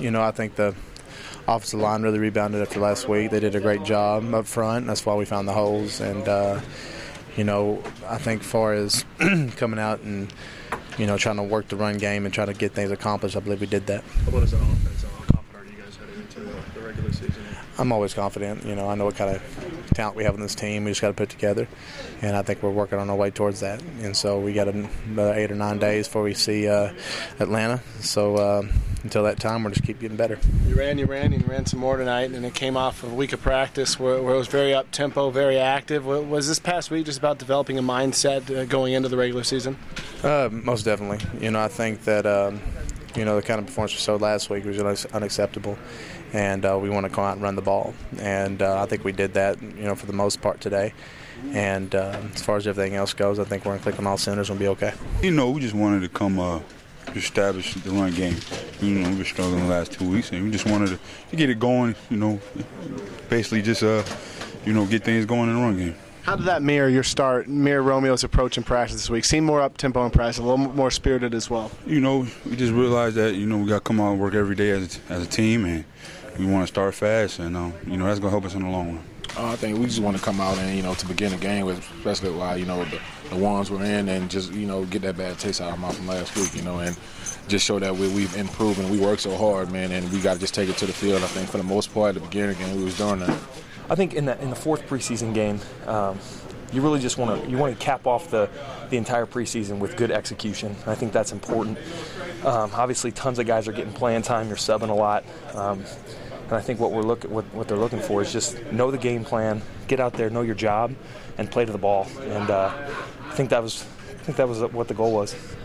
I think the offensive line really rebounded after last week. They did a great job up front. That's why we found the holes. And, I think as far as coming out and, trying to work the run game and trying to get things accomplished, I believe we did that. What is the offense? How confident are you guys heading into the regular season? I'm always confident. I know what kind of talent we have on this team. We just got to put it together, and I think we're working on our way towards that. And so we got another 8 or 9 days before we see Atlanta. So until that time, we'll just keep getting better. You ran some more tonight, and it came off of a week of practice where it was very up-tempo, very active. Was this past week just about developing a mindset going into the regular season? Most definitely. I think that the kind of performance we showed last week was unacceptable, and we want to come out and run the ball. And I think we did that, for the most part today. And as far as everything else goes, I think we're going to click on all cylinders and we'll be okay. We just wanted to come establish the run game. We've been struggling the last 2 weeks, and we just wanted to get it going, basically just, get things going in the run game. How did that mirror Romeo's approach in practice this week? Seemed more up-tempo in practice, a little more spirited as well. We just realized that, we got to come out and work every day as a team, and we want to start fast, and, that's going to help us in the long run. I think we just want to come out and, to begin the game with, especially while, the ones we're in, and just, get that bad taste out of our mouth from last week, and just show that we've improved and we work so hard, man, and we got to just take it to the field. I think for the most part at the beginning of the game we was doing that. I think in the fourth preseason game, you really just want to cap off the entire preseason with good execution. I think that's important. Obviously, tons of guys are getting playing time. You're subbing a lot, and I think what they're looking for is just know the game plan, get out there, know your job, and play to the ball. And I think that was what the goal was.